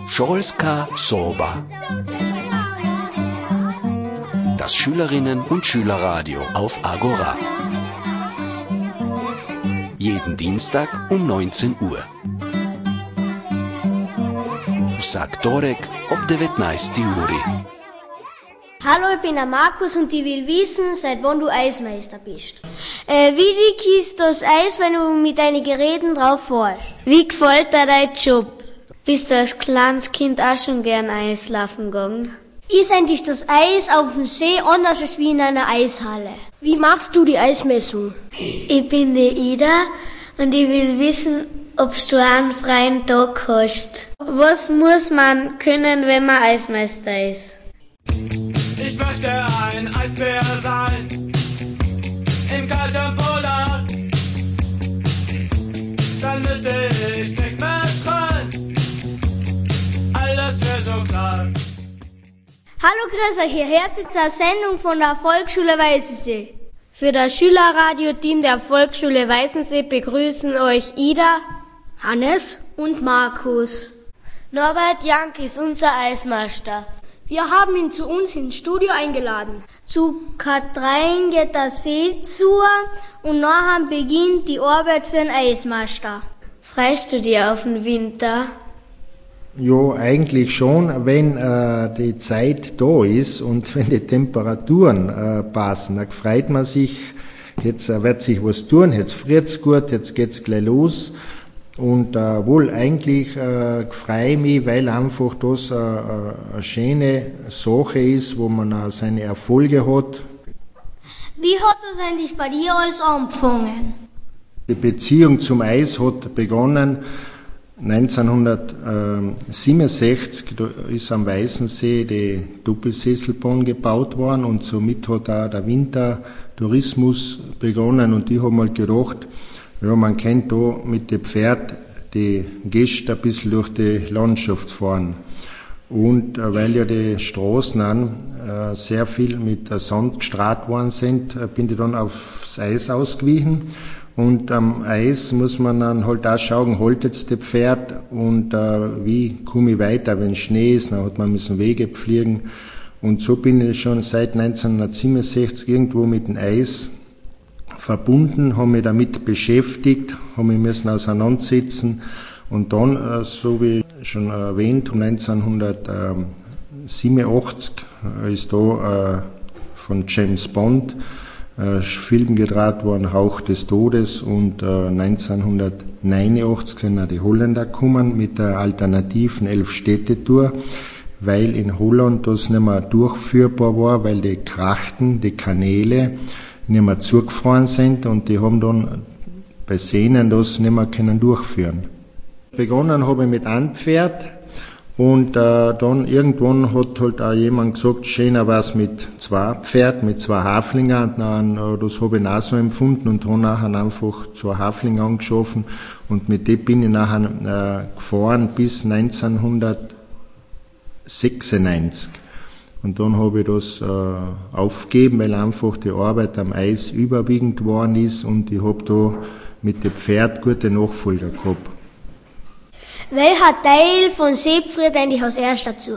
Školska soba. Das Schülerinnen- und Schülerradio auf Agora. Jeden Dienstag um 19 Uhr. Vsak torek ob 19. uri. Hallo, ich bin der Markus und ich will wissen, seit wann du Eismeister bist. Wie dick ist das Eis, wenn du mit deinen Geräten drauf fährst? Wie gefällt dir dein Job? Bist du als kleines Kind auch schon gern Eislaufen gegangen? Ist eigentlich das Eis auf dem See anders als wie in einer Eishalle? Wie machst du die Eismessung? Ich bin die Ida und ich will wissen, ob du einen freien Tag hast. Was muss man können, wenn man Eismeister ist? Ich möchte ein Eisbär sein, im kalten Polar. Dann müsste ich nicht mehr schreien, alles wäre so klar. Hallo Grüße, hierher zur Sendung von der Volksschule Weißensee. Für das Schülerradio-Team der Volksschule Weißensee begrüßen euch Ida, Hannes und Markus. Norbert Jank ist unser Eismeister. Wir haben ihn zu uns ins Studio eingeladen. Zu Katrein geht der See zu und nachher beginnt die Arbeit für den Eismeister. Freust du dich auf den Winter? Ja, eigentlich schon, wenn die Zeit da ist und wenn die Temperaturen passen. Da freut man sich, jetzt wird sich was tun, jetzt friert's gut, jetzt geht's gleich los. Und eigentlich freue ich mich, weil einfach das eine schöne Sache ist, wo man seine Erfolge hat. Wie hat das eigentlich bei dir alles angefangen? Die Beziehung zum Eis hat begonnen 1967, da ist am Weißensee die Doppelsesselbahn gebaut worden und somit hat auch der Wintertourismus begonnen und ich habe mal gedacht, ja, man kennt da mit dem Pferd die Gäste ein bisschen durch die Landschaft fahren. Und weil ja die Straßen sehr viel mit Sand gestrahlt worden sind, bin ich dann aufs Eis ausgewichen. Und am Eis muss man dann halt auch schauen, hält jetzt das Pferd und wie komme ich weiter, wenn Schnee ist, dann hat man müssen Wege pflegen. Und so bin ich schon seit 1967 irgendwo mit dem Eis verbunden, habe mich damit beschäftigt, habe mich müssen auseinandersetzen und dann, so wie schon erwähnt, 1987 ist da von James Bond Film gedreht worden, Hauch des Todes, und 1989 sind auch die Holländer gekommen mit der alternativen 11-Städte-Tour, weil in Holland das nicht mehr durchführbar war, weil die Krachten, die Kanäle nicht mehr zugefahren sind und die haben dann bei Sehnen das nicht mehr können durchführen. Begonnen habe ich mit einem Pferd und dann irgendwann hat halt auch jemand gesagt, schöner wär's mit zwei Pferden, mit zwei Haflingern. Das habe ich auch so empfunden und habe nachher einfach zwei Haflinger angeschaffen und mit dem bin ich nachher gefahren bis 1996. Und dann habe ich das aufgegeben, weil einfach die Arbeit am Eis überwiegend geworden ist und ich habe da mit dem Pferd gute Nachfolger gehabt. Welcher Teil von See friert eigentlich als erster zu?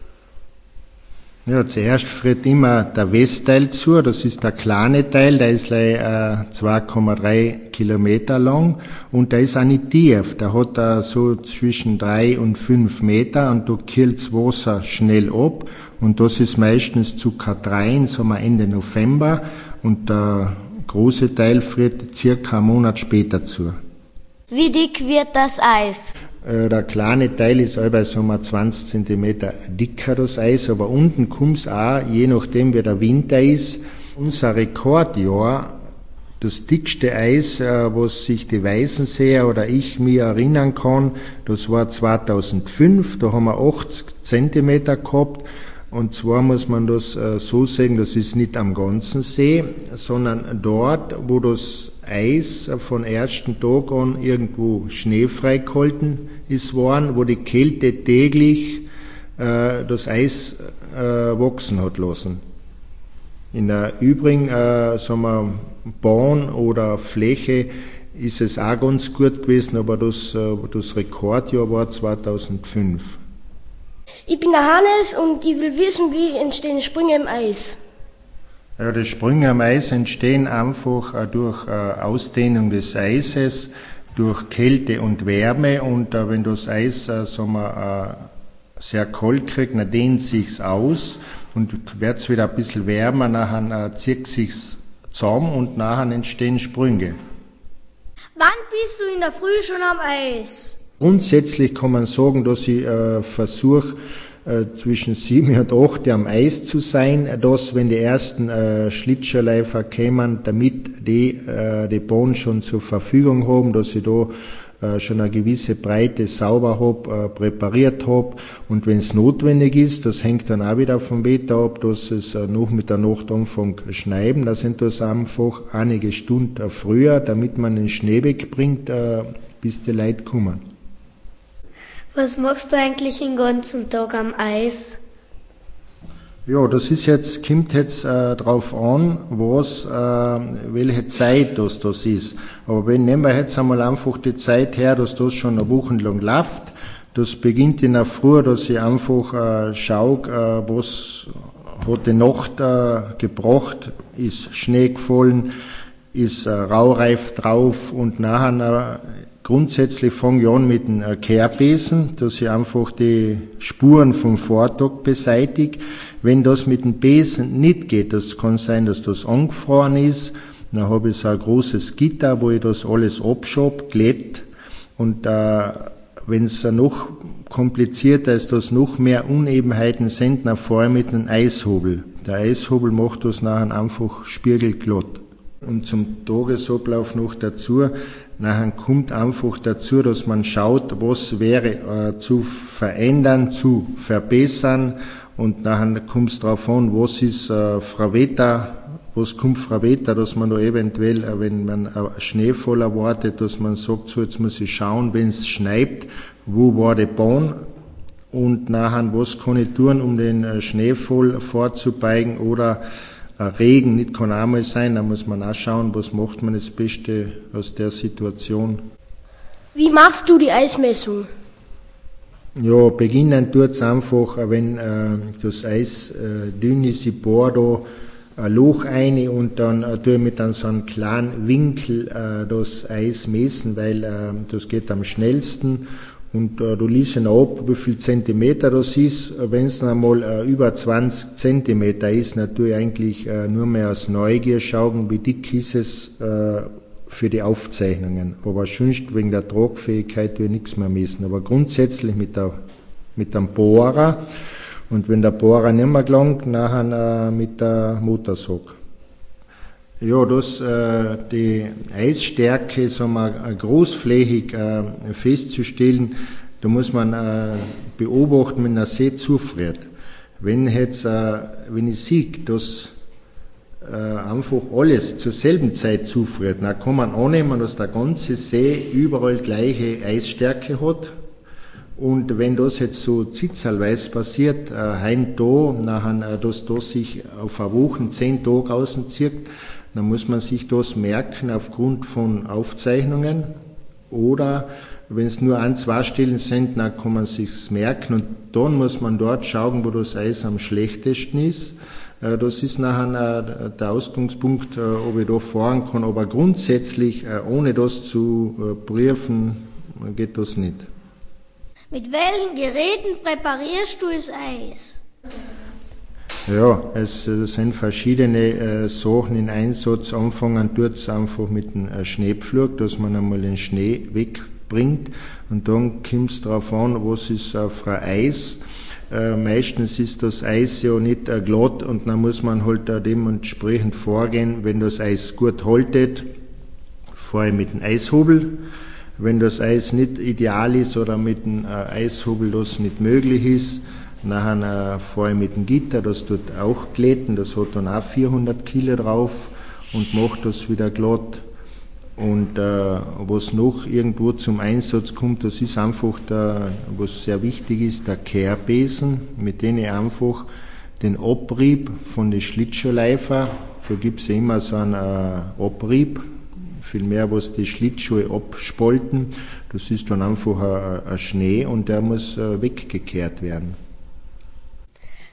Ja, zuerst friert immer der Westteil zu, das ist der kleine Teil, der ist 2,3 Kilometer lang und der ist auch nicht tief, der hat so zwischen 3 und 5 Meter und da kühlt das Wasser schnell ab und das ist meistens zu Katrein, sagen wir Ende November und der große Teil friert circa einen Monat später zu. Wie dick wird das Eis? Der kleine Teil ist etwa 20 Zentimeter dicker, das Eis, aber unten kommt's auch, je nachdem wie der Winter ist. Unser Rekordjahr, das dickste Eis, was sich die Weißenseer oder ich mir erinnern kann, das war 2005, da haben wir 80 Zentimeter gehabt. Und zwar muss man das so sehen, das ist nicht am ganzen See, sondern dort, wo das Eis von ersten Tag an irgendwo schneefrei gehalten ist worden, wo die Kälte täglich das Eis wachsen hat lassen. In der übrigen sagen wir, Bahn oder Fläche ist es auch ganz gut gewesen, aber das Rekordjahr war 2005. Ich bin der Hannes und ich will wissen, wie entstehen Sprünge im Eis. Ja, die Sprünge am Eis entstehen einfach durch Ausdehnung des Eises, durch Kälte und Wärme, und wenn das Eis sehr kalt kriegt, dann dehnt sich's aus und wird's wieder ein bisschen wärmer, nachher zieht sich's zusammen und nachher entstehen Sprünge. Wann bist du in der Früh schon am Eis? Grundsätzlich kann man sagen, dass ich versuche, zwischen 7 und 8 am Eis zu sein, dass, wenn die ersten Schlittschuhläufer kämen, damit die Bahn schon zur Verfügung haben, dass ich da schon eine gewisse Breite sauber habe, präpariert habe, und wenn es notwendig ist, das hängt dann auch wieder vom Wetter ab, dass es noch mit der Nacht anfängt schneien, da sind das einfach einige Stunden früher, damit man den Schnee wegbringt, bis die Leute kommen. Was machst du eigentlich den ganzen Tag am Eis? Ja, kommt jetzt drauf an, welche Zeit das ist. Aber nehmen wir jetzt einmal einfach die Zeit her, dass das schon eine Woche lang läuft. Das beginnt in der Früh, dass ich einfach schaue, was hat die Nacht gebracht, ist Schnee gefallen, ist Raureif drauf, und nachher grundsätzlich fange ich an mit dem Kehrbesen, dass ich einfach die Spuren vom Vortag beseitige. Wenn das mit dem Besen nicht geht, das kann sein, dass das angefroren ist, dann habe ich so ein großes Gitter, wo ich das alles abschabe, glätt, und wenn es noch komplizierter ist, dass noch mehr Unebenheiten sind, dann fahre ich mit einem Eishobel. Der Eishobel macht das nachher einfach spiegelglatt. Und zum Tagesablauf noch dazu, nachher kommt einfach dazu, dass man schaut, was wäre zu verändern, zu verbessern, und nachher kommt es darauf an, was ist was kommt Frau Wetter, dass man da eventuell, wenn man Schneefall erwartet, dass man sagt, so, jetzt muss ich schauen, wenn es schneit, wo war die Bahn, und nachher, was kann ich tun, um den Schneefall vorzubeugen, oder Regen, nicht kann einmal sein, da muss man auch schauen, was macht man das Beste aus der Situation. Wie machst du die Eismessung? Ja, beginnen tut's einfach, wenn das Eis dünn ist, ich bohre da ein Loch rein, und dann tue ich mit so einem kleinen Winkel das Eis messen, weil das geht am schnellsten. Und du liest ihn ab, wie viel Zentimeter das ist. Wenn es einmal über 20 Zentimeter ist, dann tue ich eigentlich nur mehr aus Neugier schauen, wie dick ist es für die Aufzeichnungen. Aber sonst wegen der Tragfähigkeit tue ich nichts mehr messen. Aber grundsätzlich mit dem Bohrer. Und wenn der Bohrer nicht mehr gelangt, nachher mit der Motorsag. Ja, die Eisstärke, großflächig festzustellen, da muss man beobachten, wenn der See zufriert. Wenn ich sehe, dass einfach alles zur selben Zeit zufriert, dann kann man annehmen, dass der ganze See überall gleiche Eisstärke hat. Und wenn das jetzt so zitzelweise passiert, heim da, nachher, dass das sich auf eine Woche, 10 Tage auszieht, dann muss man sich das merken aufgrund von Aufzeichnungen, oder wenn es nur 1-2 Stellen sind, dann kann man sich's merken, und dann muss man dort schauen, wo das Eis am schlechtesten ist. Das ist nachher der Ausgangspunkt, ob ich da fahren kann, aber grundsätzlich, ohne das zu prüfen, geht das nicht. Mit welchen Geräten präparierst du das Eis? Ja, es sind verschiedene Sachen in Einsatz. Anfangen tut's einfach mit dem Schneepflug, dass man einmal den Schnee wegbringt, und dann kommt es darauf an, was ist auf ein Eis. Meistens ist das Eis ja nicht glatt, und dann muss man halt dementsprechend vorgehen. Wenn das Eis gut haltet, fahre ich mit dem Eishobel. Wenn das Eis nicht ideal ist oder mit dem Eishobel das nicht möglich ist, nachher fahre ich mit dem Gitter, das tut auch glätten, das hat dann auch 400 Kilo drauf und macht das wieder glatt. Und was noch irgendwo zum Einsatz kommt, das ist einfach was sehr wichtig ist, der Kehrbesen, mit dem ich einfach den Abrieb von den Schlittschuhläufer, da gibt's ja immer so einen Abrieb, vielmehr was die Schlittschuhe abspalten, das ist dann einfach ein Schnee, und der muss weggekehrt werden.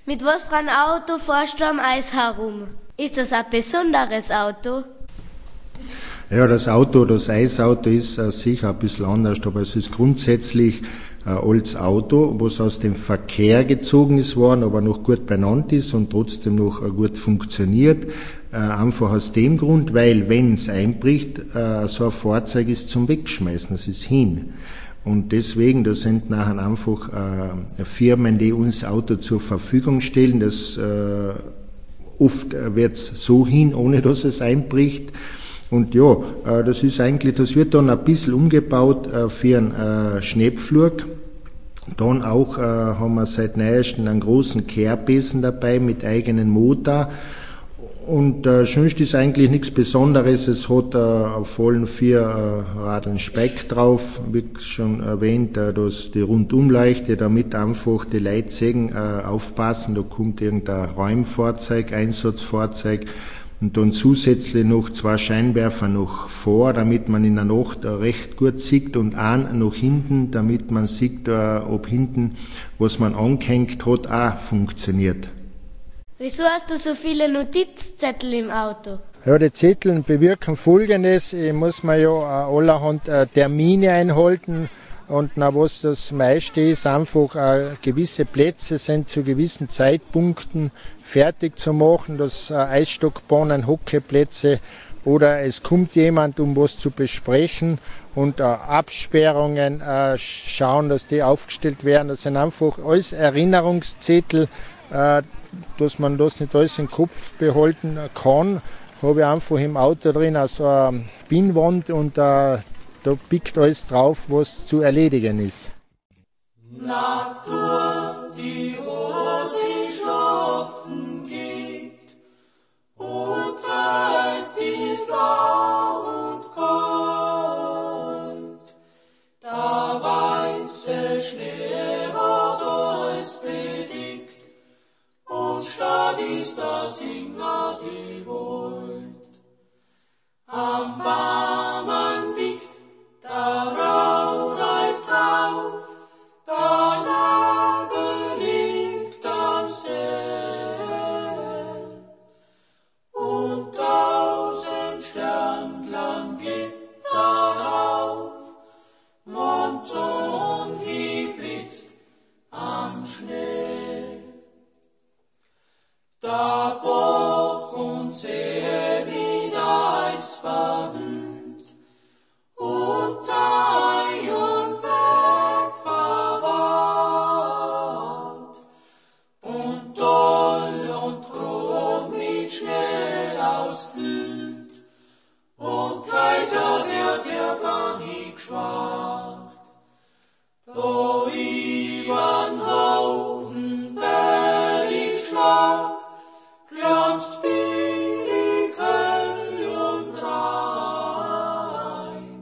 Mit was für einem Auto fährst du am Eis herum? Ist das ein besonderes Auto? Ja, das Eisauto ist sicher ein bisschen anders, aber es ist grundsätzlich ein altes Auto, was aus dem Verkehr gezogen ist worden, aber noch gut benannt ist und trotzdem noch gut funktioniert. Einfach aus dem Grund, weil wenn es einbricht, so ein Fahrzeug ist zum Wegschmeißen, das ist hin. Und deswegen, da sind nachher einfach Firmen, die uns Auto zur Verfügung stellen. Das oft wird's so hin, ohne dass es einbricht. Und ja, das wird dann ein bisschen umgebaut für einen Schneepflug. Dann auch haben wir seit neuestem einen großen Kehrbesen dabei mit eigenem Motor. Und schönst ist eigentlich nichts Besonderes. Es hat auf allen 4 Radeln Speck drauf, wie schon erwähnt, die Rundumleuchte, damit einfach die Leute sehen, aufpassen, da kommt irgendein Räumfahrzeug, Einsatzfahrzeug. Und dann zusätzlich noch 2 Scheinwerfer noch vor, damit man in der Nacht recht gut sieht, und einen noch hinten, damit man sieht, ob hinten, was man angehängt hat, auch funktioniert. Wieso hast du so viele Notizzettel im Auto? Ja, die Zettel bewirken Folgendes: Ich muss mir ja allerhand Termine einhalten. Und was das meiste ist, einfach gewisse Plätze sind zu gewissen Zeitpunkten fertig zu machen, das Eisstockbahnen, Hockeyplätze, oder es kommt jemand, um was zu besprechen, und Absperrungen schauen, dass die aufgestellt werden. Das sind einfach alles Erinnerungszettel, dass man das nicht alles im Kopf behalten kann. Habe ich einfach im Auto drin, also eine Pinnwand, und da pickt alles drauf, was zu erledigen ist. Natur, die rot sich schlafen geht und treibt dies lau und kalt. Der weiße Schnee hat alles bedeckt, und statt ist das Singer die Wald. Am Barmann biegt der Rau reift auf, der Nagel liegt am See. Und 1000 Sternlein glitzern auf, Mondsonne blitzt am Schnee. Der Bach und See mit Eis verhüllt, und Sei und Weg verwahrt, und Doll und grob mit Schnee ausfüllt, und Kaiser wird ihr Fahnig geschwart. Da übern hohen Bergschlag glanzt wie die Köll und Rhein.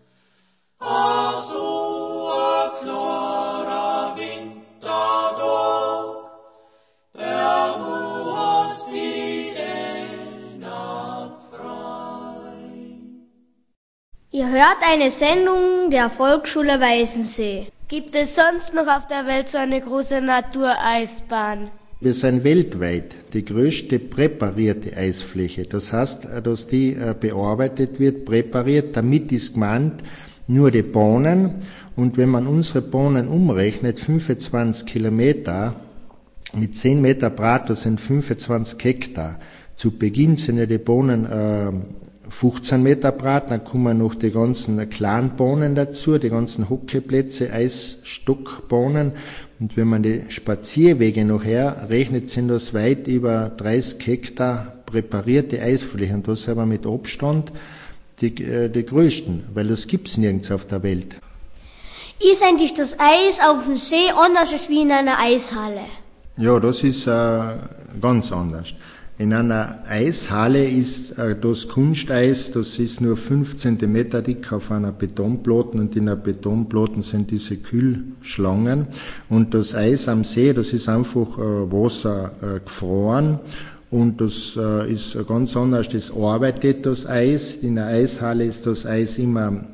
So ein klarer Wintertag, der muss die Nacht frei. Ihr hört eine Sendung der Volksschule Weißensee. Gibt es sonst noch auf der Welt so eine große Natureisbahn? Wir sind weltweit die größte präparierte Eisfläche. Das heißt, dass die bearbeitet wird, präpariert. Damit ist gemeint nur die Bahnen. Und wenn man unsere Bahnen umrechnet, 25 Kilometer mit 10 Meter Breit, das sind 25 Hektar. Zu Beginn sind ja die Bahnen 15 Meter breit, dann kommen noch die ganzen kleinen Bahnen dazu, die ganzen Hockeyplätze, Eisstockbahnen. Und wenn man die Spazierwege noch herrechnet, sind das weit über 30 Hektar präparierte Eisflächen. Und das sind aber mit Abstand die größten, weil das gibt's nirgends auf der Welt. Ist eigentlich das Eis auf dem See anders als wie in einer Eishalle? Ja, das ist ganz anders. In einer Eishalle ist das Kunsteis, das ist nur 5 Zentimeter dick auf einer Betonplatte, und in der Betonplatte sind diese Kühlschlangen. Und das Eis am See, das ist einfach Wasser gefroren, und das ist ganz anders. Das arbeitet das Eis. In der Eishalle ist das Eis immer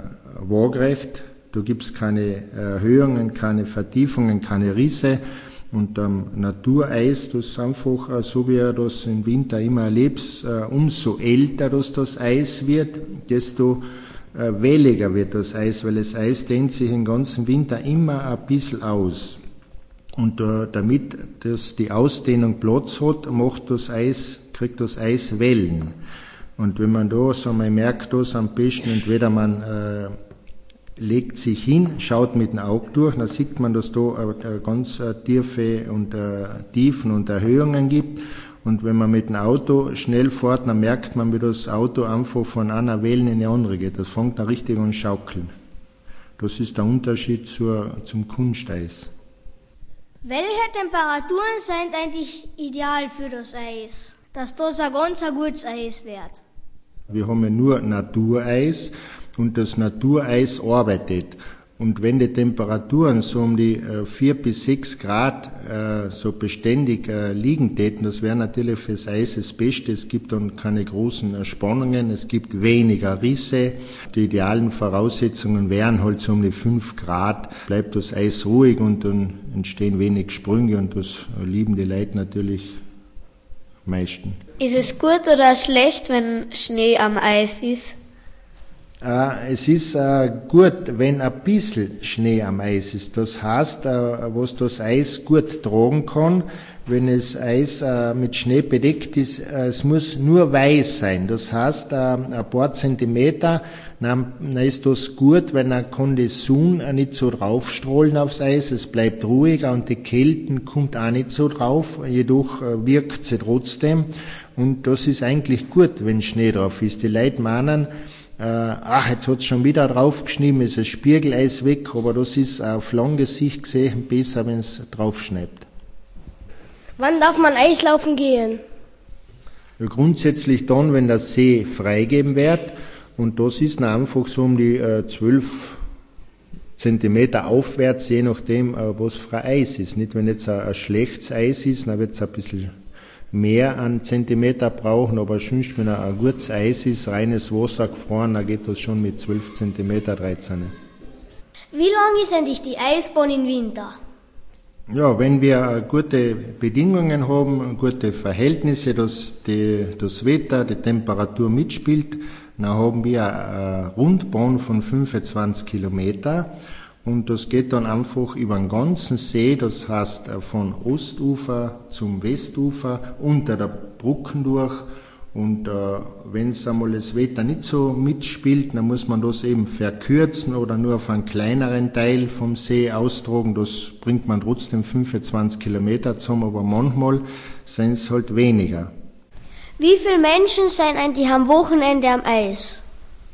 waagrecht. Da gibt's keine Erhöhungen, keine Vertiefungen, keine Risse. Und Natureis, das ist einfach so, wie er das im Winter immer erlebt, umso älter das Eis wird, desto welliger wird das Eis, weil das Eis dehnt sich den ganzen Winter immer ein bisschen aus. Und damit die Ausdehnung Platz hat, kriegt das Eis Wellen. Und wenn man da so mal merkt, das am besten, entweder man legt sich hin, schaut mit dem Auge durch, dann sieht man, dass da ganz tiefe und Tiefen und Erhöhungen gibt. Und wenn man mit dem Auto schnell fährt, dann merkt man, wie das Auto einfach von einer Welle in die andere geht. Das fängt dann richtig an schaukeln. Das ist der Unterschied zum Kunsteis. Welche Temperaturen sind eigentlich ideal für das Eis, dass das ein ganz gutes Eis wird? Wir haben ja nur Natureis und das Natureis arbeitet. Und wenn die Temperaturen so um die 4 bis 6 Grad so beständig liegen täten, das wäre natürlich fürs Eis das Beste. Es gibt dann keine großen Spannungen, es gibt weniger Risse. Die idealen Voraussetzungen wären halt so um die 5 Grad, bleibt das Eis ruhig und dann entstehen wenig Sprünge und das lieben die Leute natürlich am meisten. Ist es gut oder schlecht, wenn Schnee am Eis ist? Es ist gut, wenn ein bisschen Schnee am Eis ist. Das heißt, was das Eis gut tragen kann, wenn das Eis mit Schnee bedeckt ist, es muss nur weiß sein. Das heißt, ein paar Zentimeter, dann ist das gut, weil dann kann die Sonne nicht so draufstrahlen aufs Eis, es bleibt ruhiger und die Kälte kommt auch nicht so drauf, jedoch wirkt sie trotzdem. Und das ist eigentlich gut, wenn Schnee drauf ist. Die Leute meinen, jetzt hat's schon wieder draufgeschrieben, ist das Spiegelei weg, aber das ist auf lange Sicht gesehen besser, wenn es draufschneibt. Wann darf man Eislaufen gehen? Ja, grundsätzlich dann, wenn der See freigeben wird, und das ist dann einfach so um die 12 Zentimeter aufwärts, je nachdem, was für ein Eis ist. Nicht, wenn jetzt ein schlechtes Eis ist, dann wird es ein bisschen mehr an Zentimeter brauchen, aber sonst, wenn ein gutes Eis ist, reines Wasser gefroren, dann geht das schon mit 12 Zentimeter, 13. Wie lang ist eigentlich die Eisbahn im Winter? Ja, wenn wir gute Bedingungen haben, gute Verhältnisse, dass das Wetter, die Temperatur mitspielt, dann haben wir eine Rundbahn von 25 Kilometer. Und das geht dann einfach über den ganzen See, das heißt von Ostufer zum Westufer, unter der Brücken durch. Und wenn es einmal das Wetter nicht so mitspielt, dann muss man das eben verkürzen oder nur auf einen kleineren Teil vom See austragen. Das bringt man trotzdem 25 Kilometer zusammen, aber manchmal sind es halt weniger. Wie viele Menschen sind eigentlich am Wochenende am Eis?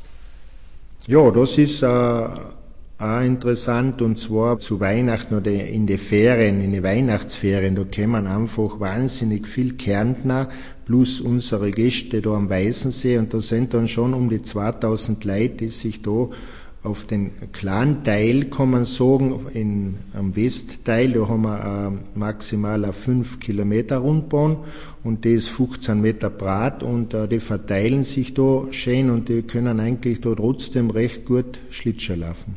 Ja, das ist auch interessant, und zwar zu Weihnachten oder in die Ferien, in die Weihnachtsferien, da kommen einfach wahnsinnig viel Kärntner plus unsere Gäste da am Weißensee, und da sind dann schon um die 2000 Leute, die sich da auf den kleinen Teil, kann man sagen, am Westteil, da haben wir maximal eine 5 Kilometer Rundbahn und die ist 15 Meter breit, und die verteilen sich da schön und die können eigentlich da trotzdem recht gut Schlittschuh laufen.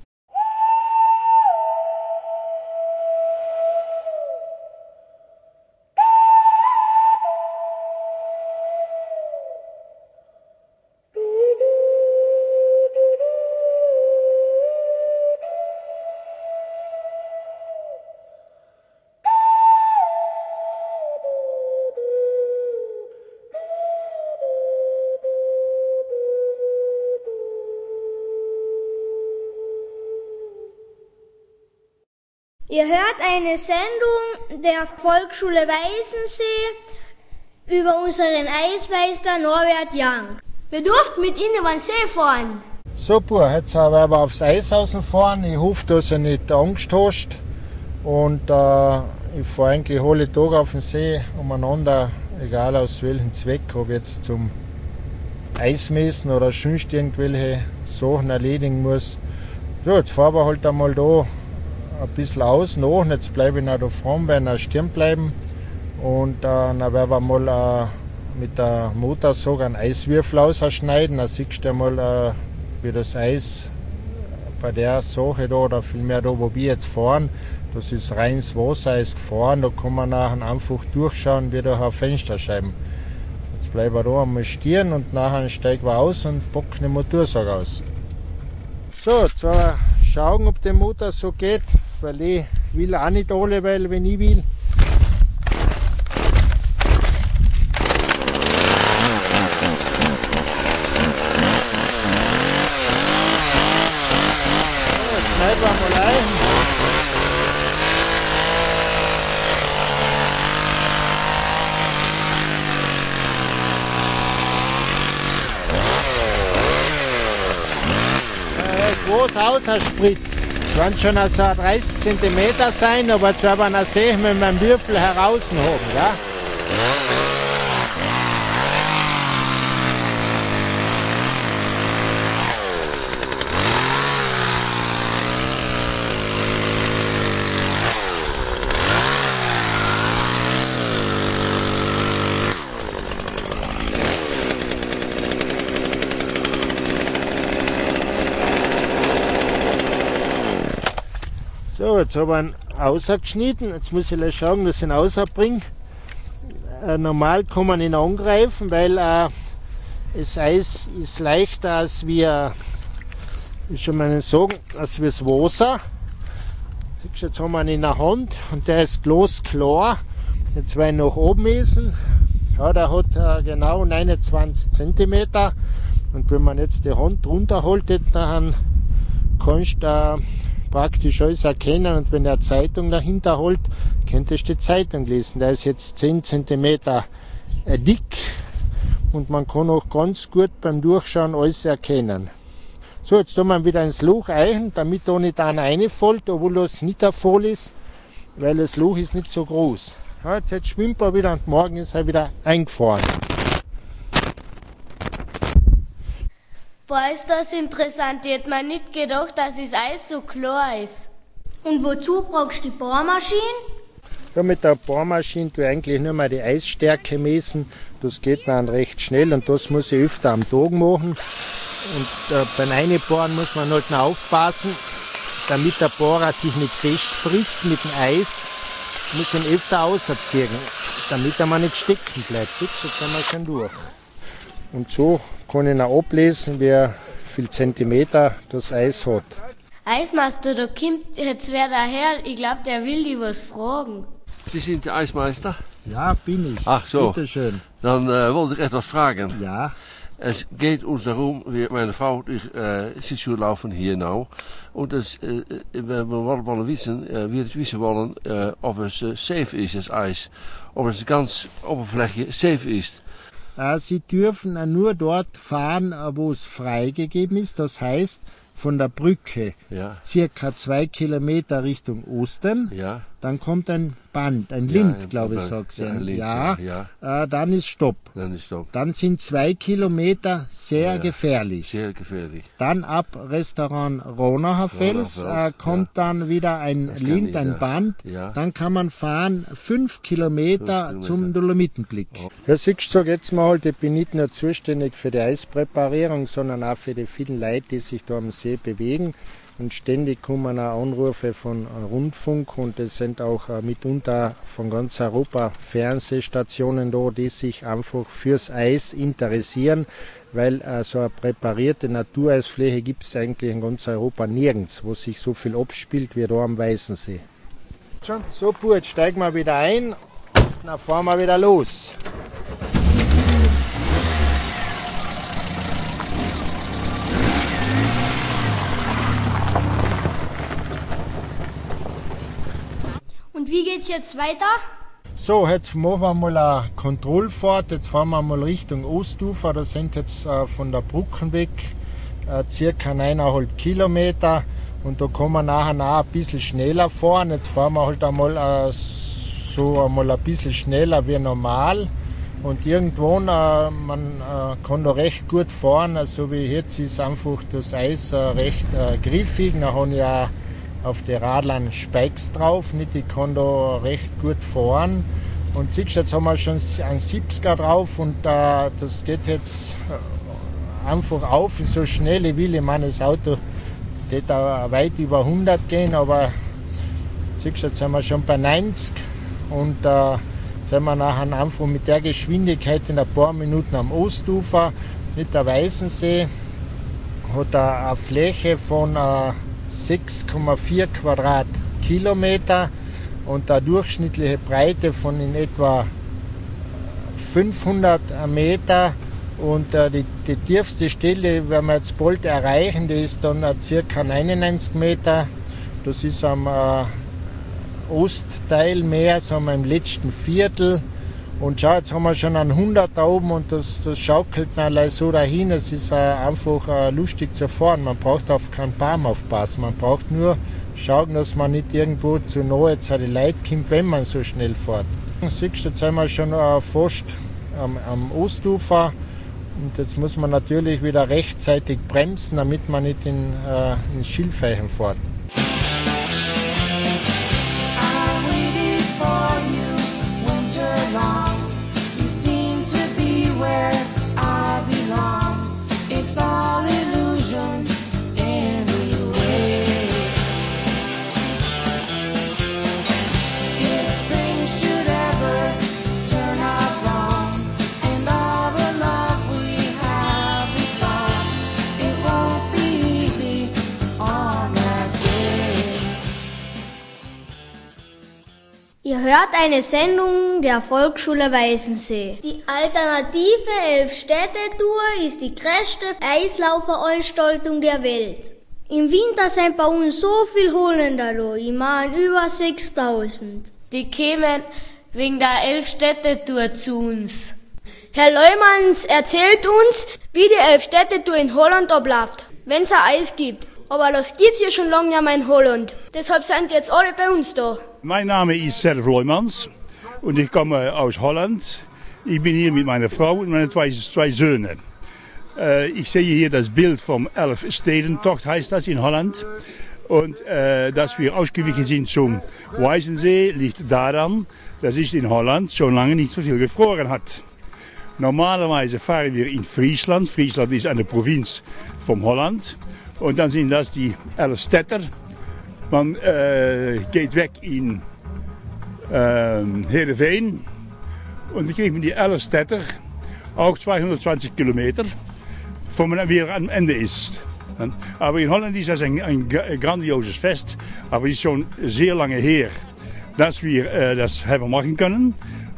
Ihr hört eine Sendung der Volksschule Weißensee über unseren Eismeister Norbert Young. Wir durften mit Ihnen über den See fahren. Super, jetzt werden wir aufs Eishausen fahren. Ich hoffe, dass du nicht Angst hast. Und ich fahre eigentlich alle Tage auf den See umeinander, egal aus welchem Zweck, ob jetzt zum Eismessen oder sonst irgendwelche Sachen erledigen muss. Ja, jetzt fahren wir halt einmal da ein bisschen aus nach. Jetzt bleibe ich noch da vorne, bei einer Stirn bleiben. Und dann werden wir mal mit der Motorsäge einen Eiswürfel ausschneiden. Dann siehst du mal, wie das Eis bei der Sache da, oder vielmehr da, wo wir jetzt fahren, das ist reines Wasser, ist gefahren, da kann man nachher einfach durchschauen wie durch eine Fensterscheiben. Jetzt bleiben wir da einmal stehen und nachher steigen wir aus und packen den Motorsag aus. So, jetzt schauen, ob der Motor so geht, weil ich will auch nicht alle, weil wenn ich will. Schneiden wir mal ein. Groß ausspritzt. Es werden schon so 30 cm sein, aber jetzt werden wir noch sehen, wenn wir den Würfel heraus haben. Ja? So, jetzt habe ich ihn rausgeschnitten. Jetzt muss ich schauen, dass ich ihn rausbringe. Normal kann man ihn angreifen, weil das Eis ist leichter als wir, wie soll man sagen, als das Wasser. Jetzt haben wir ihn in der Hand und der ist glasklar. Jetzt will ich nach oben messen. Ja, der hat genau 29 cm. Und wenn man jetzt die Hand drunter haltet, dann kannst du praktisch alles erkennen, und wenn er eine Zeitung dahinter holt, könntest du die Zeitung lesen. Der ist jetzt 10 cm dick und man kann auch ganz gut beim Durchschauen alles erkennen. So, jetzt tun wir wieder ins Loch ein, damit da nicht einer reinfällt, obwohl das nicht voll ist, weil das Loch ist nicht so groß. Ja, jetzt schwimmt er wieder und morgen ist er wieder eingefahren. Boah, ist das interessant. Ich hätte mir nicht gedacht, dass das Eis so klar ist. Und wozu brauchst du die Bohrmaschine? Ja, mit der Bohrmaschine tue ich eigentlich nur mal die Eisstärke messen. Das geht dann recht schnell und das muss ich öfter am Tag machen. Und beim Einbohren muss man halt noch aufpassen, damit der Bohrer sich nicht fest frisst mit dem Eis. Muss ihn öfter ausziehen, damit er mal nicht stecken bleibt. Jetzt kann man schon durch. Und so kann ich noch ablesen, wie viel Zentimeter das Eis hat. Eismeister, da kommt jetzt wer daher. Ich glaube, der will dich was fragen. Sie sind der Eismeister? Ja, bin ich. Ach so. Bitte schön. Dann wollte ich etwas fragen. Ja. Es geht uns darum, meine Frau und ich sitzen laufen hier now. Und wir wollen wissen, ob es safe ist, das Eis. Ob es ganz Oberfläche safe ist. Sie dürfen nur dort fahren, wo es freigegeben ist. Das heißt, von der Brücke circa 2 Kilometer Richtung Osten. Ja. Dann kommt ein Band, ein Lind, glaube ich, sagt sie. Dann ist Stopp. Dann sind 2 Kilometer sehr gefährlich. Sehr gefährlich. Dann ab Restaurant Ronacher Fels kommt dann wieder ein Lind, ein Band. Ja. Dann kann man fahren 5 Kilometer zum Dolomitenblick. Ja, siehst du, jetzt mal halt, ich bin nicht nur zuständig für die Eispräparierung, sondern auch für die vielen Leute, die sich da am See bewegen. Und ständig kommen auch Anrufe von Rundfunk und es sind auch mitunter von ganz Europa Fernsehstationen da, die sich einfach fürs Eis interessieren, weil so eine präparierte Natureisfläche gibt es eigentlich in ganz Europa nirgends, wo sich so viel abspielt wie da am Weißensee. So gut, steigen wir wieder ein, dann fahren wir wieder los. Und wie geht's jetzt weiter? So, jetzt machen wir mal eine Kontrollfahrt. Jetzt fahren wir mal Richtung Ostufer. Das sind jetzt von der Brücke weg circa 9,5 Kilometer. Und da kann man nachher noch ein bisschen schneller fahren. Jetzt fahren wir halt einmal ein bisschen schneller wie normal. Und irgendwann, man kann da recht gut fahren. So wie jetzt ist einfach das Eis recht griffig. Dann habe ich auch auf die Radlern Spikes drauf, nicht? Ich kann da recht gut fahren. Und siehst du, jetzt haben wir schon einen 70er drauf und das geht jetzt einfach auf, so schnell ich will. Ich meine, das Auto die da weit über 100 gehen, aber siehst du, jetzt sind wir schon bei 90 und sind wir nachher einfach mit der Geschwindigkeit in ein paar Minuten am Ostufer mit der Weißensee. Hat eine Fläche von 6,4 Quadratkilometer und eine durchschnittliche Breite von in etwa 500 Meter. Und die tiefste Stelle, wenn wir jetzt bald erreichen, die ist dann ca. 99 Meter. Das ist am Ostteil mehr, sagen wir im letzten Viertel. Und schau, jetzt haben wir schon einen 100 da oben und das schaukelt dann so dahin. Es ist einfach lustig zu fahren. Man braucht auf keinen Baum aufpassen. Man braucht nur schauen, dass man nicht irgendwo zu nahe jetzt an die Leute kommt, wenn man so schnell fährt. Siehst du, jetzt sind wir schon fast am Ostufer. Und jetzt muss man natürlich wieder rechtzeitig bremsen, damit man nicht ins Schilfeichen fährt. Ihr hört eine Sendung der Volksschule Weißensee. Die alternative Elfstädte-Tour ist die größte Eislaufveranstaltung der Welt. Im Winter sind bei uns so viele Holländer da, ich meine über 6000. Die kämen wegen der Elfstädte-Tour zu uns. Herr Leumanns erzählt uns, wie die Elfstädte-Tour in Holland abläuft, wenn es Eis gibt. Aber das gibt's ja schon lange nicht mehr in Holland. Deshalb sind jetzt alle bei uns da. Mein Name ist Serf Leumanns und ich komme aus Holland. Ich bin hier mit meiner Frau und meinen zwei Söhnen. Ich sehe hier das Bild vom Elfstedentocht, heißt das in Holland. Und dass wir ausgewichen sind zum Weißensee, liegt daran, dass es in Holland schon lange nicht so viel gefroren hat. Normalerweise fahren wir in Friesland. Friesland ist eine Provinz von Holland. Und dann sind das die Elfstädter. Man geht weg in Heerenveen und dann kriegt man die Elfstädter, auch 220 Kilometer, wo man wieder am Ende ist. Aber in Holland ist das ein grandioses Fest, aber es ist schon sehr lange her, dass wir das haben machen können,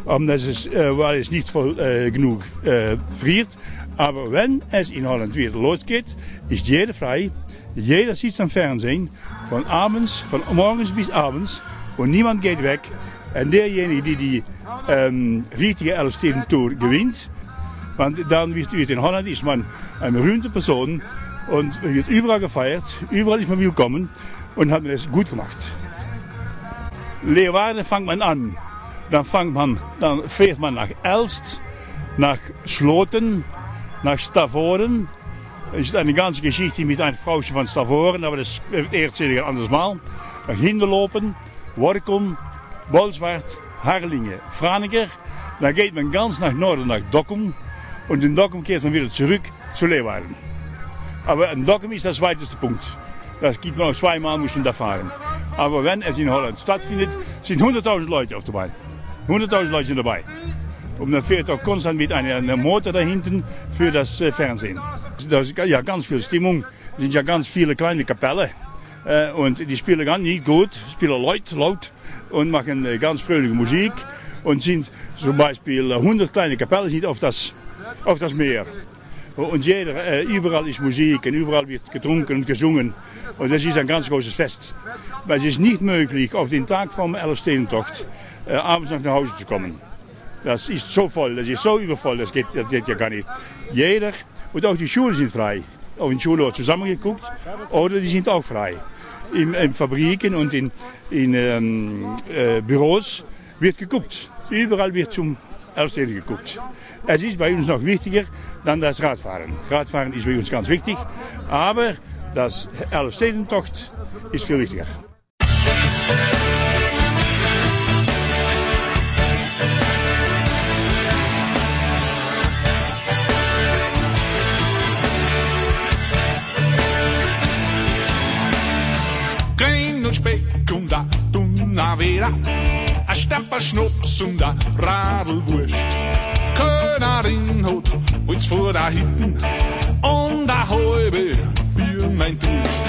weil es nicht voll genug friert. Aber wenn es in Holland wieder losgeht, ist jeder frei. Jeder sieht am Fernsehen, von morgens bis abends, und niemand geht weg. Und derjenige, die richtige Elfstedentour gewinnt, dann wird in Holland ist man eine berühmte Person und wird überall gefeiert, überall ist man willkommen und hat man es gut gemacht. Leeuwarden fängt man an, dann fährt man nach Elst, nach Sloten, nach Stavoren. Es ist eine ganze Geschichte mit einem Frauchen von Stavoren, aber das erzähle ich ein anderes Mal. Nach Hinderlopen, Workum, Bolsward, Harlingen, Franeker. Dann geht man ganz nach Norden, nach Dokkum. Und in Dokkum kehrt man wieder zurück zu Leeuwarden. Aber in Dokkum ist das weiteste Punkt. Das geht noch zweimal, muss man da fahren. Aber wenn es in Holland stattfindet, sind 100.000 Leute auf dabei. 100.000 Leute sind dabei. Und dann fährt auch konstant mit einer Motor da hinten für das Fernsehen. Da ist ja ganz viel Stimmung. Es sind ja ganz viele kleine Kapellen. Und die spielen ganz nicht gut, spielen laut und machen ganz fröhliche Musik. Und sind zum Beispiel 100 kleine Kapellen sind auf das Meer. Und überall ist Musik und überall wird getrunken und gesungen. Und das ist ein ganz großes Fest. Weil es ist nicht möglich, auf den Tag vom Elfstedentocht abends noch nach Hause zu kommen. Das ist so voll, das ist so übervoll, das geht ja gar nicht. Jeder, und auch die Schulen sind frei. Auch in Schulen wird zusammengeguckt, oder die sind auch frei. In Fabriken und in Büros wird geguckt. Überall wird zum Elfsteden geguckt. Es ist bei uns noch wichtiger dann das Radfahren. Radfahren ist bei uns ganz wichtig, aber das Elfstedentocht ist viel wichtiger. und Speck und a Donavera, a Stempel Schnaps und a Radlwurst. Könnerin hat uns vor der Hitten und a halbe für mein Durst.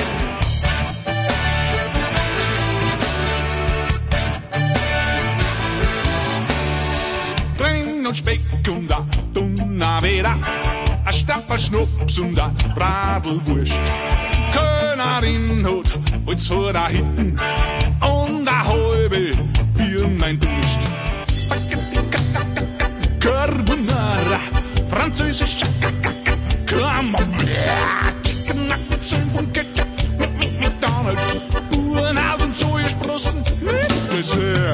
Klein und Speck und a Donavera, a Stempel Schnaps und a Radlwurst. Könnerin hat uns vor der Hitten und a halbe für mein Durst. Spaghetti Carbonara, französisch Camembert, Chicken Nuggets und Ketchup mit McDonald's, Burenhaut und Sojasprossen mit Dessert.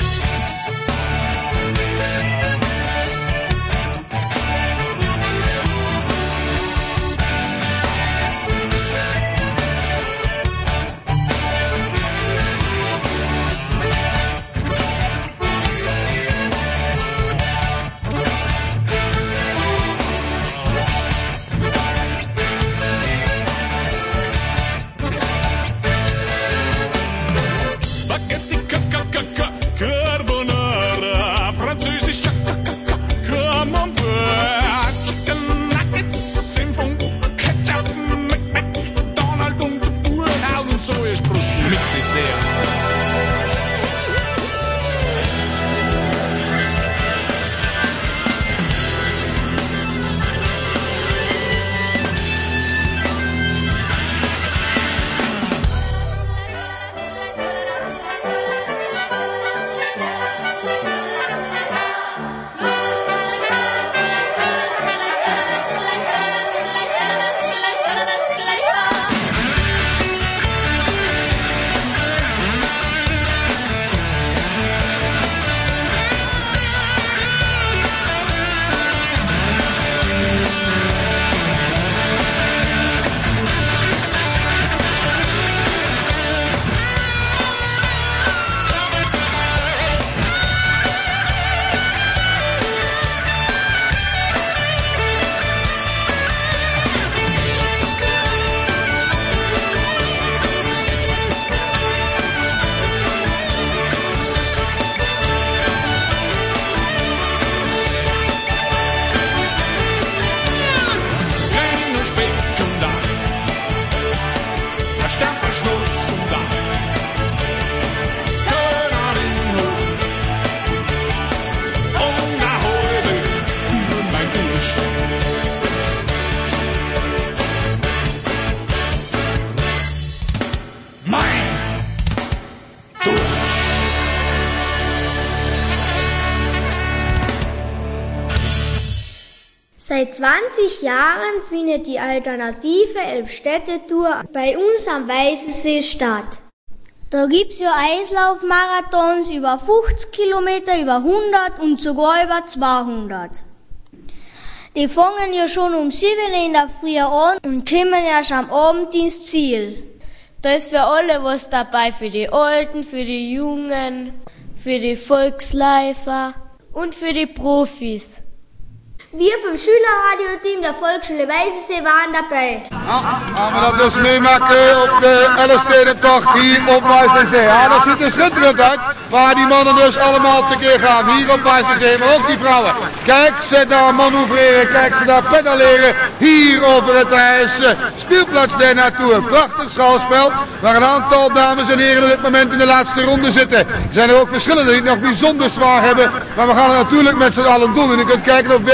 Seit 20 Jahren findet die alternative Elbstädte-Tour bei uns am Weißensee statt. Da gibt's ja Eislaufmarathons über 50 Kilometer, über 100 und sogar über 200. Die fangen ja schon um 7 in der Früh an und kommen erst am Abend ins Ziel. Da ist für alle was dabei, für die Alten, für die Jungen, für die Volksläufer und für die Profis. Wir vom Schülerradio-Team der Volksschule Weißensee waren dabei. Ja, gaan we dat dus meemaken op de Elfstedentocht hier op Weißensee. Ja, dat ziet er schitterend uit, waar die mannen dus allemaal tekeer gaan. Hier op Weißensee, maar ook die vrouwen. Kijk ze daar manoeuvreren, kijk ze daar pedaleren. Hier over het ijs. Speelplaats daar naartoe. Prachtig schouwspel, waar een aantal dames en heren op dit moment in de laatste ronde zitten. Er zijn er ook verschillende die het nog bijzonder zwaar hebben. Maar we gaan het natuurlijk met z'n allen doen. En u kunt kijken op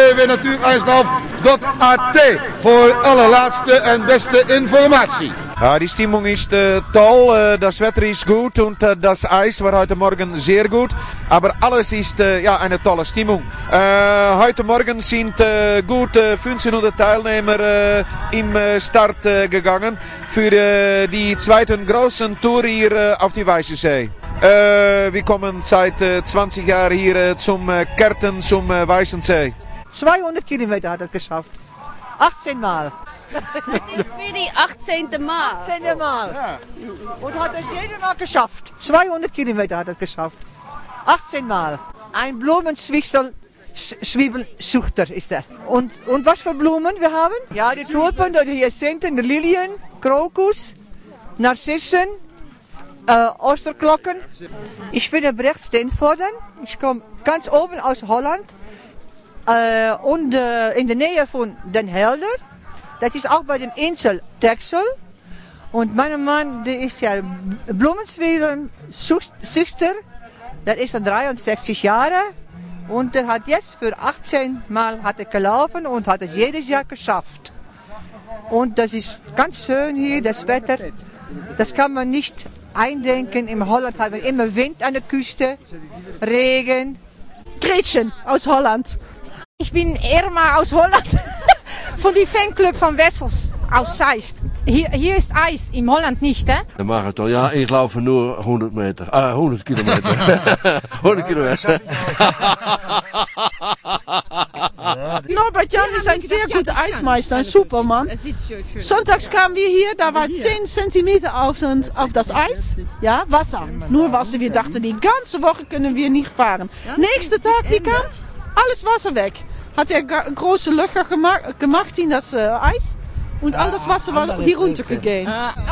www.natuurijslauf.at voor allerlaatste en beste Informatie. Ja, die Stimmung ist toll, das Wetter ist gut und das Eis war heute Morgen sehr gut, aber alles ist ja eine tolle Stimmung. Heute Morgen sind gut 1500 Teilnehmer im Start gegangen für die zweite großen Tour hier auf die Weißensee. Wir kommen seit 20 Jahren hier zum Kärnten, zum Weißensee. 200 Kilometer hat er geschafft. 18 Mal. Das ist für die 18. Mal. 18. Mal. Ja. Und hat es jedes Mal geschafft. 200 Kilometer hat er geschafft. 18 Mal. Ein Blumenzwiebelsuchter ist er. Und was für Blumen wir haben? Ja, die Tulpen, die Hyazinthen, die Lilien, Krokus, Narzissen, Osterglocken. Ich bin Brecht Steenvoorden. Ich komme ganz oben aus Holland. Und in der Nähe von Den Helder. Das ist auch bei dem Insel Texel. Und mein Mann, der ist ja Blumenzwiebeln-Züchter. Der ist dann 63 Jahre. Und er hat jetzt für 18 Mal hat er gelaufen und hat es jedes Jahr geschafft. Und das ist ganz schön hier, das Wetter. Das kann man nicht eindenken. In Holland haben wir immer Wind an der Küste, Regen. Gretchen aus Holland. Ich bin Irma aus Holland. Von die Fanclub von Wessels aus Zeist. Hier ist Eis, in Holland nicht, hè? Der Marathon, ja, ich laufe nur 100 Meter. 100 Kilometer. 100 Kilometer. Norbert Jan ist ein sehr guter Eismeister, ein Supermann. Sonntags kamen wir hier, da war 10 Zentimeter auf das Eis. Ja, Wasser. Nur Wasser. Wir dachten, die ganze Woche können wir nicht fahren. Nächster Tag, wie kam? Alles Wasser weg. Hat er große Löcher gemacht in das Eis und all das Wasser war hier runtergegangen.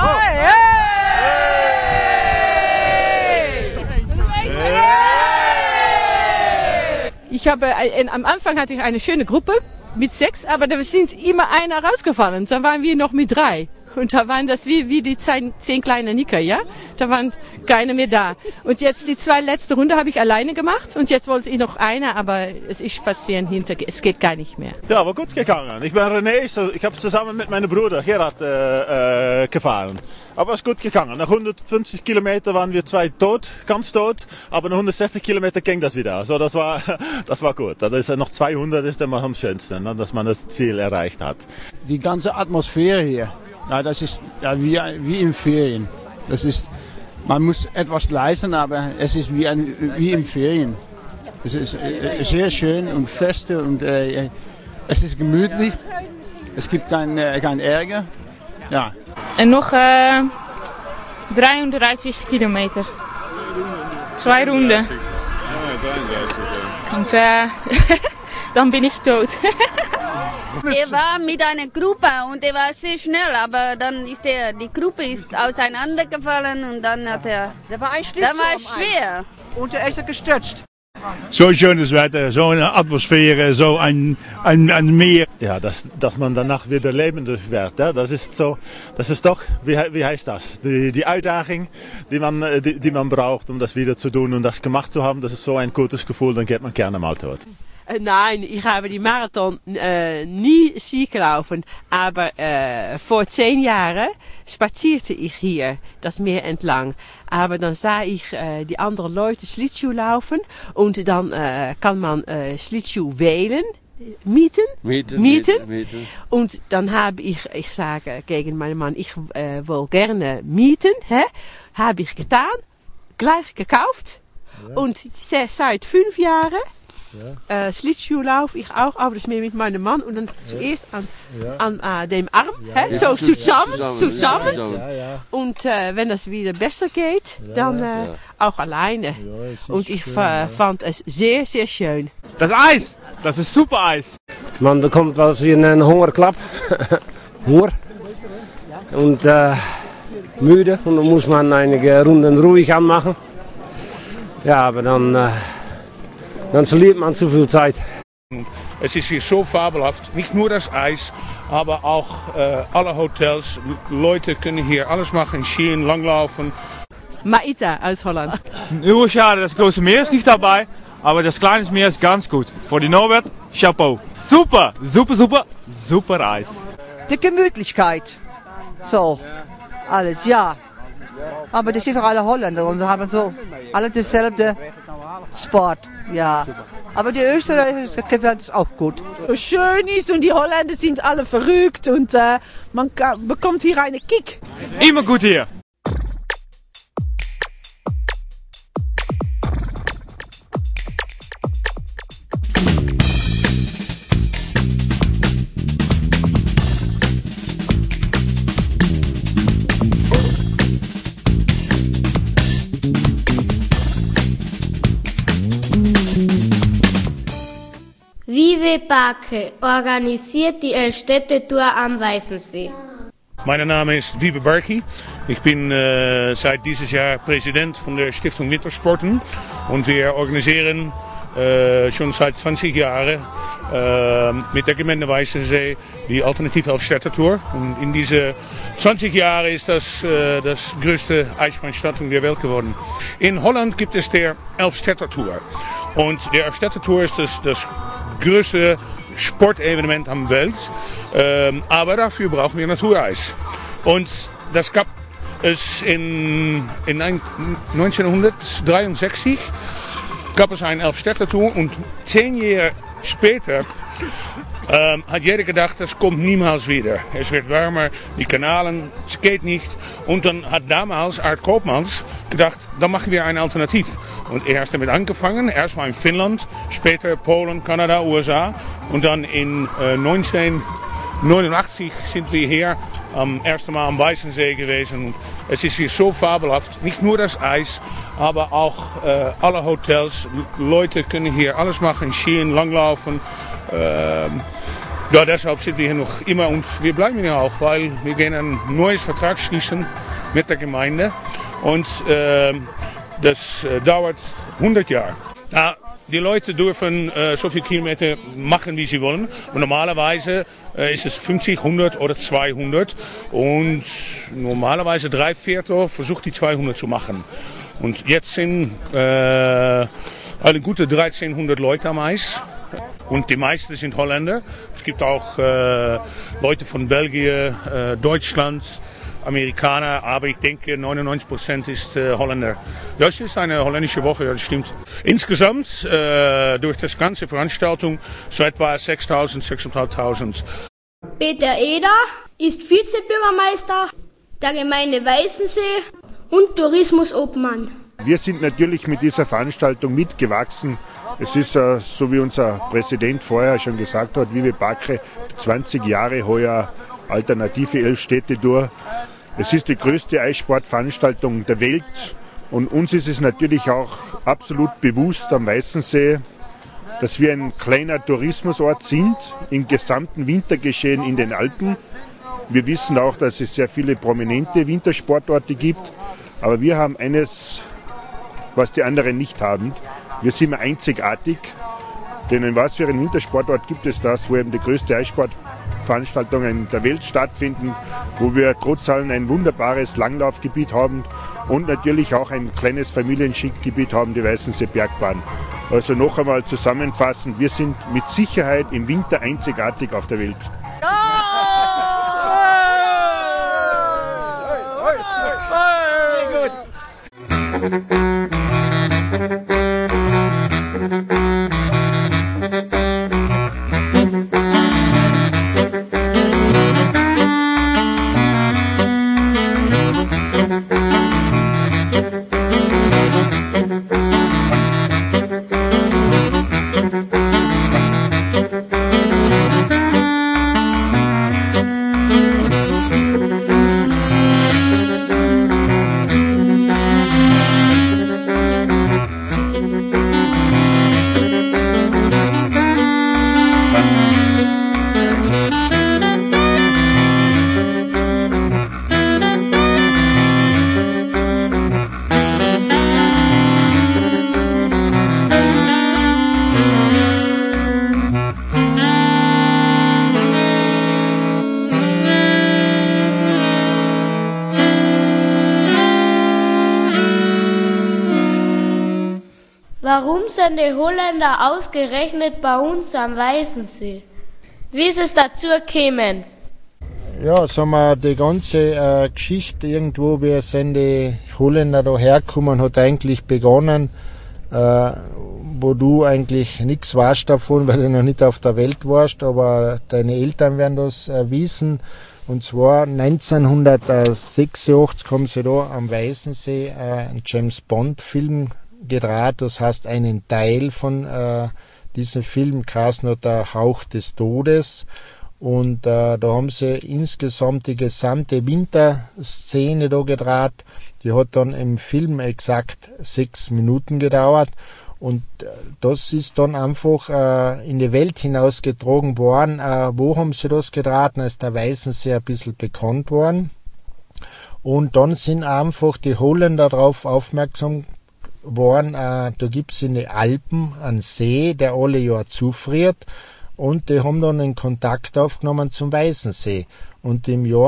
Ich habe am Anfang hatte ich eine schöne Gruppe mit 6, aber da sind immer einer rausgefallen. Dann waren wir noch mit 3. Und da waren das wie die 10 kleinen Nicker, ja? Da waren keine mehr da. Und jetzt die 2 letzte Runde habe ich alleine gemacht. Und jetzt wollte ich noch eine, aber es ist spazieren hinter. Es geht gar nicht mehr. Ja, war gut gegangen. Ich bin René, ich habe zusammen mit meinem Bruder Gerhard gefahren. Aber es ist gut gegangen. Nach 150 Kilometer waren wir 2 tot, ganz tot. Aber nach 160 Kilometer ging das wieder. Also das war gut. Das ist noch 200 ist immer am schönsten, ne, dass man das Ziel erreicht hat. Die ganze Atmosphäre hier. Ja, das ist ja, wie in Ferien. Das ist, man muss etwas leisten, aber es ist wie in Ferien. Es ist sehr schön und feste und es ist gemütlich. Es gibt kein Ärger. Ja. En nog 33 Kilometer. 2 Runden. Und dann bin ich tot. Er war mit einer Gruppe und er war sehr schnell, aber dann ist die Gruppe ist auseinandergefallen und dann hat er... Da war ein Schlitzohr. Da war es schwer. Und er ist gestürzt. So schönes Wetter, so eine Atmosphäre, so ein Meer. Ja, dass man danach wieder lebendig wird. Ja? Das ist doch, wie heißt das? Die Uitdaging, die man braucht, um das wieder zu tun und das gemacht zu haben, das ist so ein gutes Gefühl, dann geht man gerne mal tot. Nein, ich habe die Marathon nie Ski gelaufen, aber vor 10 Jahren spazierte ich hier das Meer entlang. Aber dann sah ich die anderen Leute Schlittschuh laufen und dann kann man Schlittschuh wählen. Mieten. Und dann habe ich sage gegen meinen Mann, ich will gerne mieten, habe ich getan, gleich gekauft und seit 5 Jahren Schlittschuh laufe ich auch auf das Meer mit meinem Mann und dann zuerst an dem Arm, so zusammen. Und wenn das wieder besser geht, dann auch alleine. Und ich fand es sehr, sehr schön. Das Eis, das ist super Eis. Man bekommt was wie einen Hungerklapp, Hunger und müde und dann muss man einige Runden ruhig anmachen. Ja, aber dann verliert man zu viel Zeit. Es ist hier so fabelhaft, nicht nur das Eis, aber auch alle Hotels. Leute können hier alles machen, skiën, langlaufen. Maïta aus Holland. Nur schade, das große Meer ist nicht dabei, aber das kleine Meer ist ganz gut. Für die Norbert, Chapeau. Super Eis. Die Gemütlichkeit. So, alles, ja. Aber die sind doch alle Holländer und haben so alle dasselbe Sport, ja. Aber die Österreicher gefällt es auch gut. Schön ist und die Holländer sind alle verrückt und man bekommt hier einen Kick. Immer gut hier. Vive Barke organisiert die Elfstädte-Tour am Weißensee. Mein Name ist Wiebe Barke. Ich bin seit dieses Jahr Präsident von der Stiftung Wintersporten und wir organisieren schon seit 20 Jahren mit der Gemeinde Weißensee die Alternative Elfstädter-Tour. Und in diese 20 Jahren ist das das größte Eisveranstaltung der Welt geworden. In Holland gibt es der Elfstädter-Tour. Und der Elfstädter-Tour ist das größte Sportevenement am Welt. Aber dafür brauchen wir Natureis. Und das gab es in 1963 gab es eine Elfstädter-Tour und 10 Jahre später hat jeder gedacht, das kommt niemals wieder. Es wird wärmer, die Kanalen, es geht nicht. Und dann hat damals Art Koopmans gedacht, dann machen wir eine Alternative. Und er hat damit angefangen, erstmal in Finnland, später Polen, Kanada, USA. Und dann in 1989 sind wir hier am ersten Mal am Weißensee gewesen. Und es ist hier so fabelhaft, nicht nur das Eis, aber auch alle Hotels. Leute können hier alles machen, skiën, langlaufen. Ja, deshalb sind wir hier noch immer und wir bleiben hier auch, weil wir gehen ein neues Vertrag schließen mit der Gemeinde und das dauert 100 Jahre. Ja, die Leute dürfen so viele Kilometer machen, wie sie wollen. Und normalerweise ist es 50, 100 oder 200 und normalerweise 3/4 versucht die 200 zu machen. Und jetzt sind eine gute 1300 Leute am Eis. Und die meisten sind Holländer. Es gibt auch Leute von Belgien, Deutschland, Amerikaner, aber ich denke 99% ist Holländer. Das ist eine holländische Woche, das stimmt. Insgesamt durch das ganze Veranstaltung so etwa 6.000, 6.500. Peter Eder ist Vizebürgermeister der Gemeinde Weißensee und Tourismusobmann. Wir sind natürlich mit dieser Veranstaltung mitgewachsen. Es ist, so wie unser Präsident vorher schon gesagt hat, Vivi Bacre, 20 Jahre heuer Alternative Elfstädter-Tour. Es ist die größte Eissportveranstaltung der Welt und uns ist es natürlich auch absolut bewusst am Weißensee, dass wir ein kleiner Tourismusort sind im gesamten Wintergeschehen in den Alpen. Wir wissen auch, dass es sehr viele prominente Wintersportorte gibt, aber wir haben eines, was die anderen nicht haben. Wir sind einzigartig, denn in was für einem Wintersportort gibt es das, wo eben die größte Eissportveranstaltungen der Welt stattfinden, wo wir trotz allem ein wunderbares Langlaufgebiet haben und natürlich auch ein kleines Familienskigebiet haben, die Weißensee Bergbahn. Also noch einmal zusammenfassend, wir sind mit Sicherheit im Winter einzigartig auf der Welt. Warum sind die Holländer ausgerechnet bei uns am Weißensee? Wie ist es dazu gekommen? Ja, sagen wir, die ganze Geschichte irgendwo, wie sind die Holländer da hergekommen, hat eigentlich begonnen, wo du eigentlich nichts weißt davon, weil du noch nicht auf der Welt warst, aber deine Eltern werden das wissen. Und zwar 1986 haben sie da am Weißensee einen James-Bond-Film gedreht, das heißt einen Teil von diesem Film, geheißen hat der Hauch des Todes. Und da haben sie insgesamt die gesamte Winterszene da gedreht. Die hat dann im Film exakt 6 Minuten gedauert. Und das ist dann einfach in die Welt hinausgetragen worden. Wo haben sie das gedreht? Da ist der Weißensee ein bisschen bekannt worden. Und dann sind einfach die Holländer darauf aufmerksam geworden, da gibt's in den Alpen einen See, der alle Jahr zufriert. Und die haben dann einen Kontakt aufgenommen zum Weißensee. Und im Jahr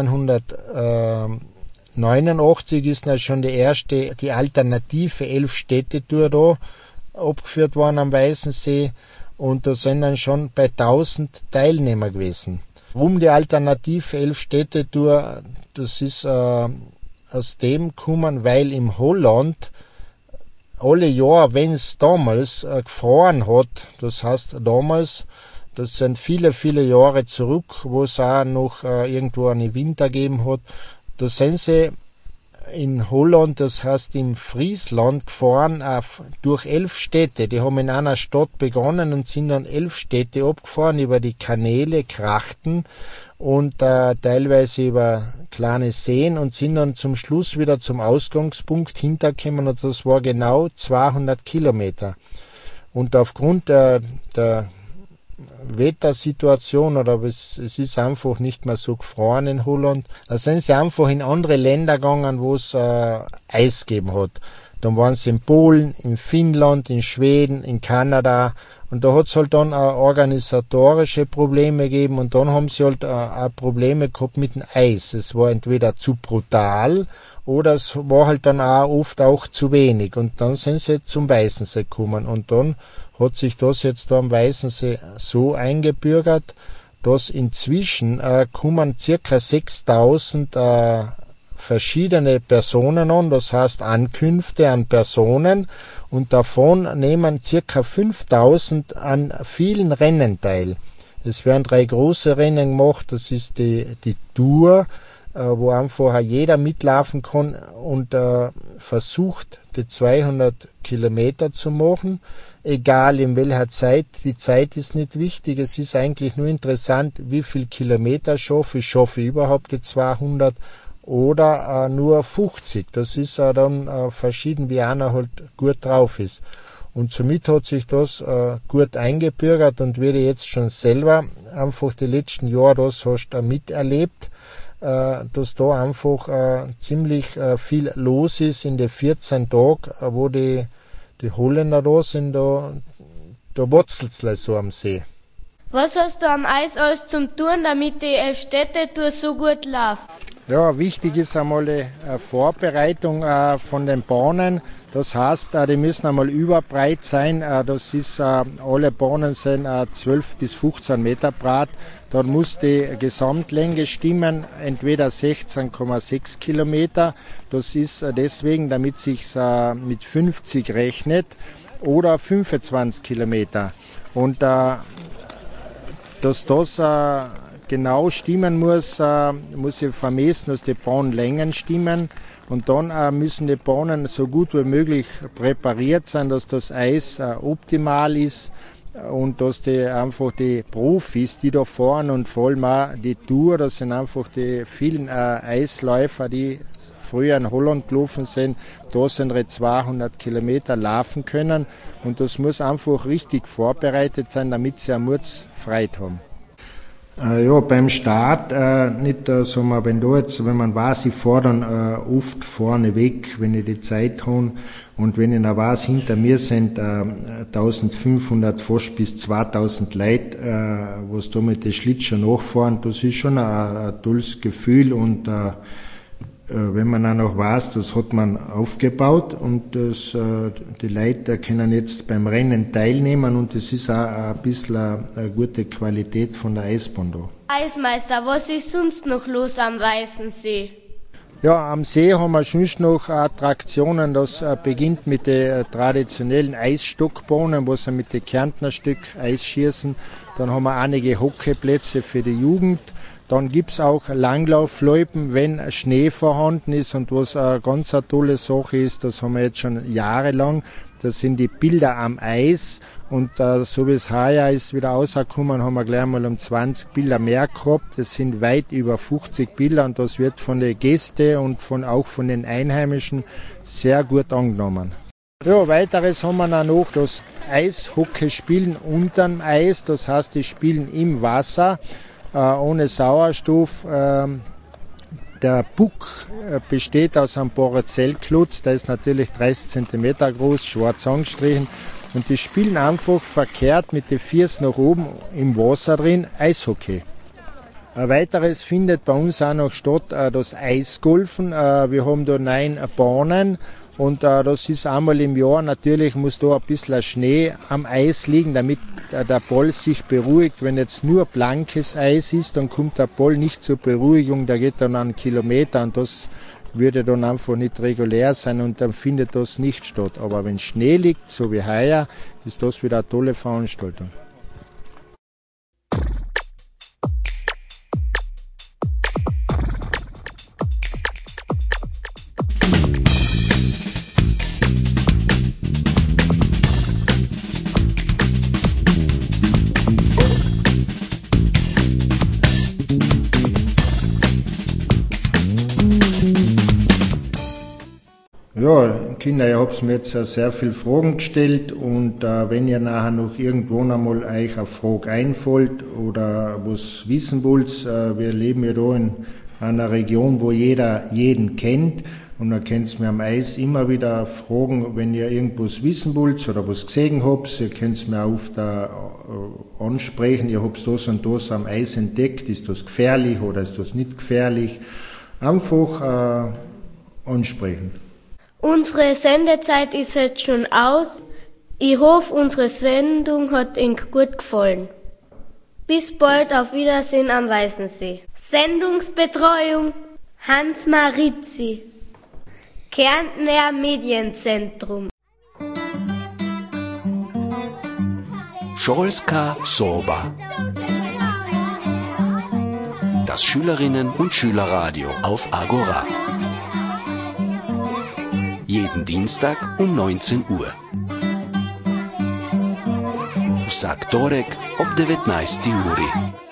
1989 ist dann schon die alternative 11-Städte-Tour da abgeführt worden am Weißensee. Und da sind dann schon bei 1000 Teilnehmer gewesen. Warum die alternative 11-Städte-Tour? Das ist aus dem gekommen, weil im Holland alle Jahr, wenn es damals gefroren hat, das heißt damals, das sind viele, viele Jahre zurück, wo es auch noch irgendwo einen Winter gegeben hat, da sind sie in Holland, das heißt in Friesland, gefahren durch 11 Städte. Die haben in einer Stadt begonnen und sind dann 11 Städte abgefahren, über die Kanäle, Krachten und teilweise über kleine Seen und sind dann zum Schluss wieder zum Ausgangspunkt hintergekommen und das war genau 200 Kilometer. Und aufgrund der Wettersituation oder es ist einfach nicht mehr so gefroren in Holland, da sind sie einfach in andere Länder gegangen, wo es Eis gegeben hat. Dann waren sie in Polen, in Finnland, in Schweden, in Kanada und da hat es halt dann organisatorische Probleme gegeben und dann haben sie halt auch Probleme gehabt mit dem Eis. Es war entweder zu brutal oder es war halt dann auch oft auch zu wenig und dann sind sie zum Weißensee gekommen und dann hat sich das jetzt da am Weißensee so eingebürgert, dass inzwischen kommen ca. 6000 verschiedene Personen an, das heißt Ankünfte an Personen und davon nehmen ca. 5000 an vielen Rennen teil. Es werden 3 große Rennen gemacht, das ist die Tour, wo einfach jeder mitlaufen kann und versucht, die 200 Kilometer zu machen, egal in welcher Zeit. Die Zeit ist nicht wichtig, es ist eigentlich nur interessant, wie viel Kilometer schaffe ich überhaupt die 200 oder nur 50. Das ist dann verschieden, wie einer halt gut drauf ist. Und somit hat sich das gut eingebürgert und werde jetzt schon selber einfach die letzten Jahre das hast miterlebt, dass da einfach ziemlich viel los ist in den 14 Tagen, wo die Holländer da sind, da wurzelt's so am See. Was hast du am Eis alles zum tun, damit die Städtetour so gut läuft? Ja, wichtig ist einmal die Vorbereitung von den Bahnen. Das heißt, die müssen einmal überbreit sein. Das ist, alle Bahnen sind 12 bis 15 Meter breit. Dann muss die Gesamtlänge stimmen, entweder 16,6 Kilometer. Das ist deswegen, damit sich's mit 50 rechnet, oder 25 Kilometer. Und dass das genau stimmen muss ich vermessen, dass die Bahnlängen stimmen. Und dann müssen die Bahnen so gut wie möglich präpariert sein, dass das Eis optimal ist und dass die Profis, die da fahren und vor allem auch die Tour, das sind einfach die vielen Eisläufer, die früher in Holland gelaufen sind, da sind 200 Kilometer laufen können und das muss einfach richtig vorbereitet sein, damit sie eine Mutzfreiheit haben. Ja, beim Start, nicht, sagen wir, wenn man weiß, ich fahre dann oft vorne weg, wenn ich die Zeit habe und wenn ich dann weiß, hinter mir sind 1500, fast bis 2000 Leute, was da mit den Schlittschuhen nachfahren, das ist schon ein tolles Gefühl und wenn man auch noch weiß, das hat man aufgebaut und die Leute können jetzt beim Rennen teilnehmen und das ist auch ein bisschen eine gute Qualität von der Eisbahn da. Eismeister, was ist sonst noch los am Weißensee? Ja, am See haben wir sonst noch Attraktionen. Das beginnt mit den traditionellen Eisstockbahnen, wo sie mit den Kärntner Stück Eis schießen. Dann haben wir einige Hockeyplätze für die Jugend. Dann gibt's auch Langlaufloipen, wenn Schnee vorhanden ist und was eine ganz tolle Sache ist, das haben wir jetzt schon jahrelang, das sind die Bilder am Eis und so wie es heuer ist wieder rausgekommen, haben wir gleich mal um 20 Bilder mehr gehabt, das sind weit über 50 Bilder und das wird von den Gästen und auch von den Einheimischen sehr gut angenommen. Ja, weiteres haben wir noch das Eishockeyspielen unterm Eis, das heißt, die spielen im Wasser. Ohne Sauerstoff. Der Puck besteht aus einem Porozellklotz, der ist natürlich 30 cm groß, schwarz angestrichen. Und die spielen einfach verkehrt mit den Füßen nach oben im Wasser drin Eishockey. Ein weiteres findet bei uns auch noch statt, das Eisgolfen. Wir haben da 9 Bahnen und das ist einmal im Jahr. Natürlich muss da ein bisschen Schnee am Eis liegen, damit der Ball sich beruhigt. Wenn jetzt nur blankes Eis ist, dann kommt der Ball nicht zur Beruhigung, der geht dann einen Kilometer und das würde dann einfach nicht regulär sein und dann findet das nicht statt. Aber wenn Schnee liegt, so wie heuer, ist das wieder eine tolle Veranstaltung. Ja, Kinder, ihr habt mir jetzt sehr viele Fragen gestellt und wenn ihr nachher noch irgendwann einmal euch eine Frage einfällt oder was wissen wollt, wir leben ja da in einer Region, wo jeder jeden kennt und dann könnt ihr mir am Eis immer wieder fragen, wenn ihr irgendwas wissen wollt oder was gesehen habt, ihr könnt es mir oft ansprechen, ihr habt das und das am Eis entdeckt, ist das gefährlich oder ist das nicht gefährlich, einfach ansprechen. Unsere Sendezeit ist jetzt schon aus. Ich hoffe, unsere Sendung hat Ihnen gut gefallen. Bis bald, auf Wiedersehen am Weißensee. Sendungsbetreuung Hans Marizzi, Kärntner Medienzentrum. Szolska Soba. Das Schülerinnen- und Schülerradio auf Agora. Jeden Dienstag um 19 Uhr. Vsak torek ob 19 uri.